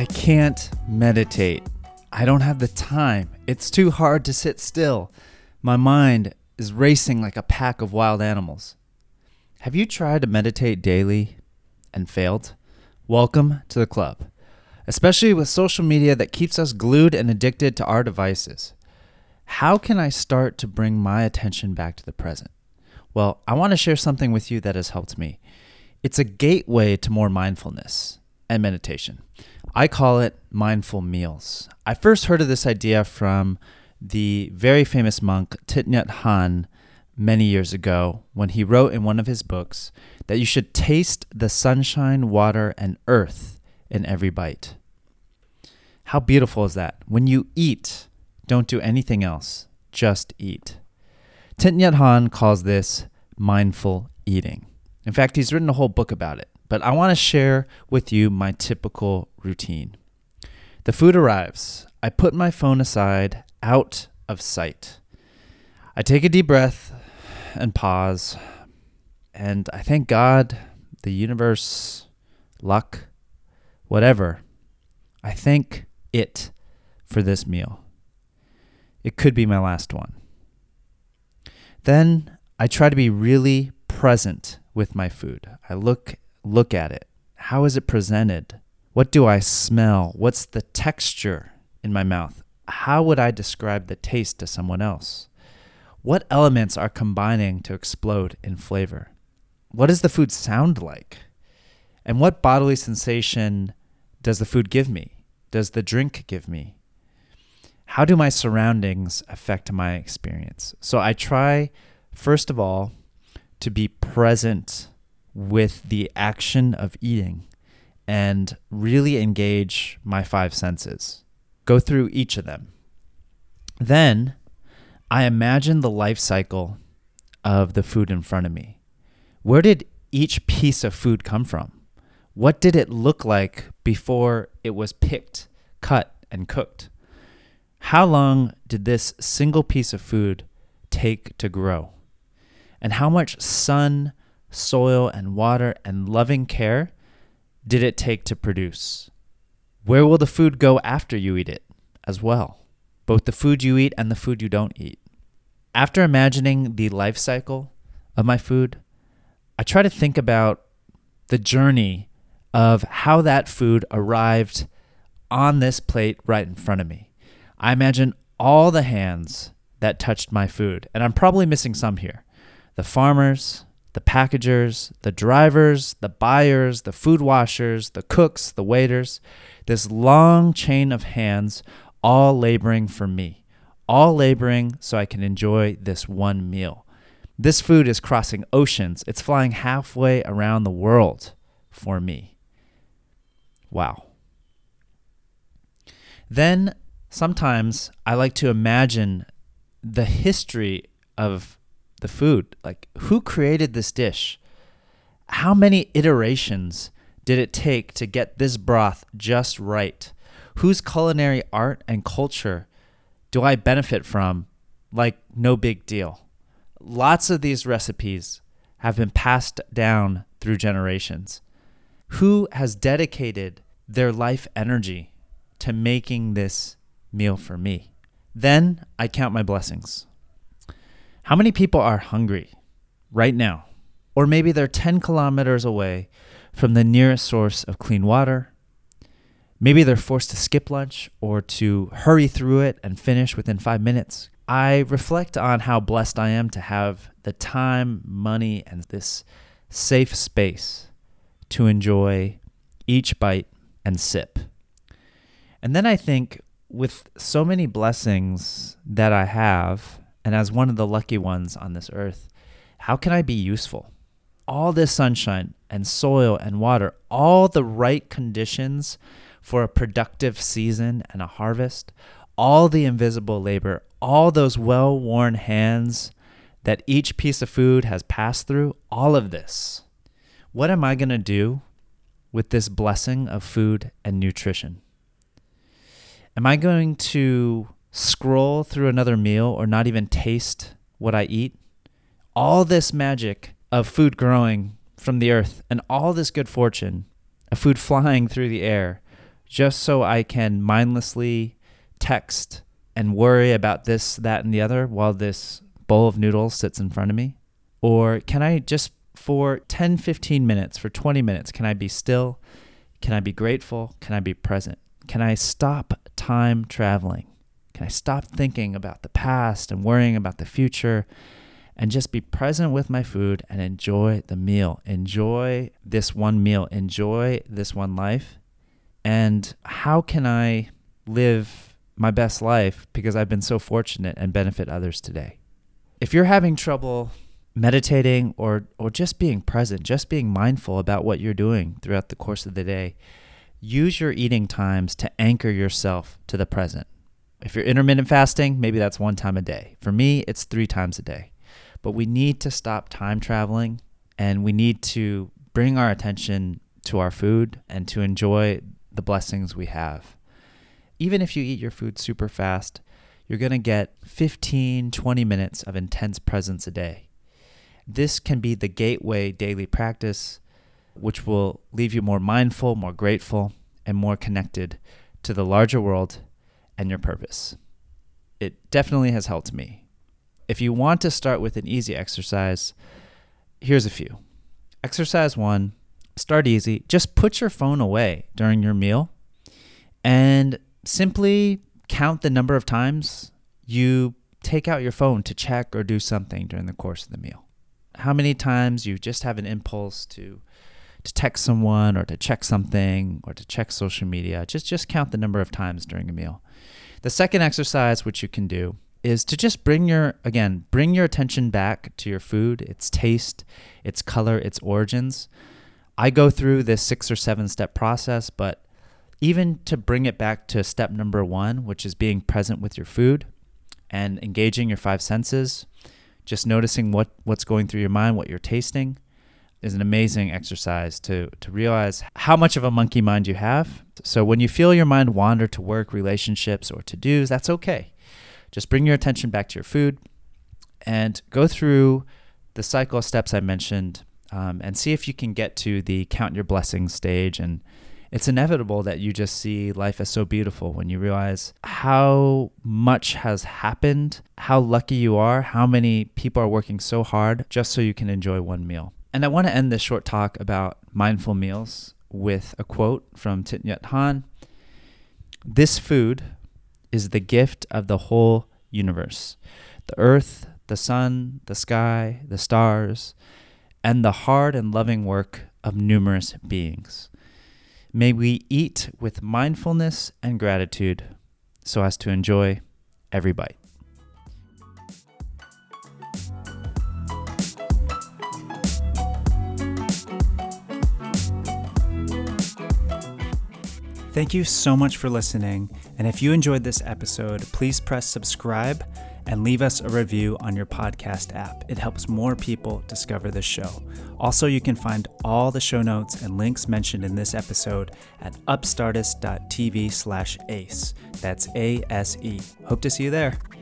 I can't meditate. I don't have the time. It's too hard to sit still. My mind is racing like a pack of wild animals. Have you tried to meditate daily and failed? Welcome to the club, especially with social media that keeps us glued and addicted to our devices. How can I start to bring my attention back to the present? Well, I want to share something with you that has helped me. It's a gateway to more mindfulness and meditation. I call it mindful meals. I first heard of this idea from the very famous monk Thich Nhat Hanh many years ago when he wrote in one of his books that you should taste the sunshine, water, and earth in every bite. How beautiful is that? When you eat, don't do anything else, just eat. Thich Nhat Hanh calls this mindful eating. In fact, he's written a whole book about it, but I want to share with you my typical routine. The food arrives. I put my phone aside, out of sight. I take a deep breath and pause, and I thank God, the universe, luck, whatever. I thank it for this meal. It could be my last one. Then I try to be really present with my food. I look at it. How is it presented? What do I smell? What's the texture in my mouth? How would I describe the taste to someone else? What elements are combining to explode in flavor? What does the food sound like? And what bodily sensation does the food give me? Does the drink give me? How do my surroundings affect my experience? So I try, first of all, to be present with the action of eating and really engage my five senses. Go through each of them. Then I imagine the life cycle of the food in front of me. Where did each piece of food come from? What did it look like before it was picked, cut, and cooked? How long did this single piece of food take to grow? And how much sun, soil, and water and loving care did it take to produce? Where will the food go after you eat it as well? Both the food you eat and the food you don't eat. After imagining the life cycle of my food, I try to think about the journey of how that food arrived on this plate right in front of me. I imagine all the hands that touched my food, and I'm probably missing some here. The farmers, the packagers, the drivers, the buyers, the food washers, the cooks, the waiters, this long chain of hands all laboring for me, all laboring so I can enjoy this one meal. This food is crossing oceans. It's flying halfway around the world for me. Wow. Then sometimes I like to imagine the history of the food. Like, who created this dish? How many iterations did it take to get this broth just right? Whose culinary art and culture do I benefit from? Like, no big deal. Lots of these recipes have been passed down through generations. Who has dedicated their life energy to making this meal for me? Then I count my blessings. How many people are hungry right now? Or maybe they're 10 kilometers away from the nearest source of clean water. Maybe they're forced to skip lunch or to hurry through it and finish within 5 minutes. I reflect on how blessed I am to have the time, money, and this safe space to enjoy each bite and sip. And then I think, with so many blessings that I have, and as one of the lucky ones on this earth, how can I be useful? All this sunshine and soil and water, all the right conditions for a productive season and a harvest, all the invisible labor, all those well-worn hands that each piece of food has passed through, all of this. What am I going to do with this blessing of food and nutrition? Am I going to scroll through another meal or not even taste what I eat? All this magic of food growing from the earth and all this good fortune of food flying through the air just so I can mindlessly text and worry about this, that, and the other while this bowl of noodles sits in front of me? Or can I just for 10, 15 minutes, for 20 minutes, can I be still? Can I be grateful? Can I be present? Can I stop time traveling? Can I stop thinking about the past and worrying about the future and just be present with my food and enjoy the meal? Enjoy this one meal. Enjoy this one life. And how can I live my best life because I've been so fortunate and benefit others today? If you're having trouble meditating or just being present, just being mindful about what you're doing throughout the course of the day, use your eating times to anchor yourself to the present. If you're intermittent fasting, maybe that's 1 time a day. For me, it's 3 times a day. But we need to stop time traveling, and we need to bring our attention to our food and to enjoy the blessings we have. Even if you eat your food super fast, you're going to get 15, 20 minutes of intense presence a day. This can be the gateway daily practice, which will leave you more mindful, more grateful, and more connected to the larger world and your purpose. It definitely has helped me. If you want to start with an easy exercise, here's a few. Exercise 1, start easy. Just put your phone away during your meal and simply count the number of times you take out your phone to check or do something during the course of the meal. How many times you just have an impulse to text someone or to check something or to check social media. Just count the number of times during a meal. The second exercise, which you can do, is to just bring your attention back to your food, its taste, its color, its origins. I go through this 6 or 7 step process, but even to bring it back to step number 1, which is being present with your food and engaging your 5 senses, just noticing what's going through your mind, what you're tasting, is an amazing exercise to realize how much of a monkey mind you have. So when you feel your mind wander to work, relationships, or to-dos, that's okay. Just bring your attention back to your food and go through the cycle of steps I mentioned and see if you can get to the count your blessings stage. And it's inevitable that you just see life as so beautiful when you realize how much has happened, how lucky you are, how many people are working so hard just so you can enjoy one meal. And I want to end this short talk about mindful meals with a quote from Thich Nhat Hanh. "This food is the gift of the whole universe, the earth, the sun, the sky, the stars, and the hard and loving work of numerous beings. May we eat with mindfulness and gratitude so as to enjoy every bite." Thank you so much for listening. And if you enjoyed this episode, please press subscribe and leave us a review on your podcast app. It helps more people discover this show. Also, you can find all the show notes and links mentioned in this episode at upstartist.tv/ACE. That's ASE. Hope to see you there.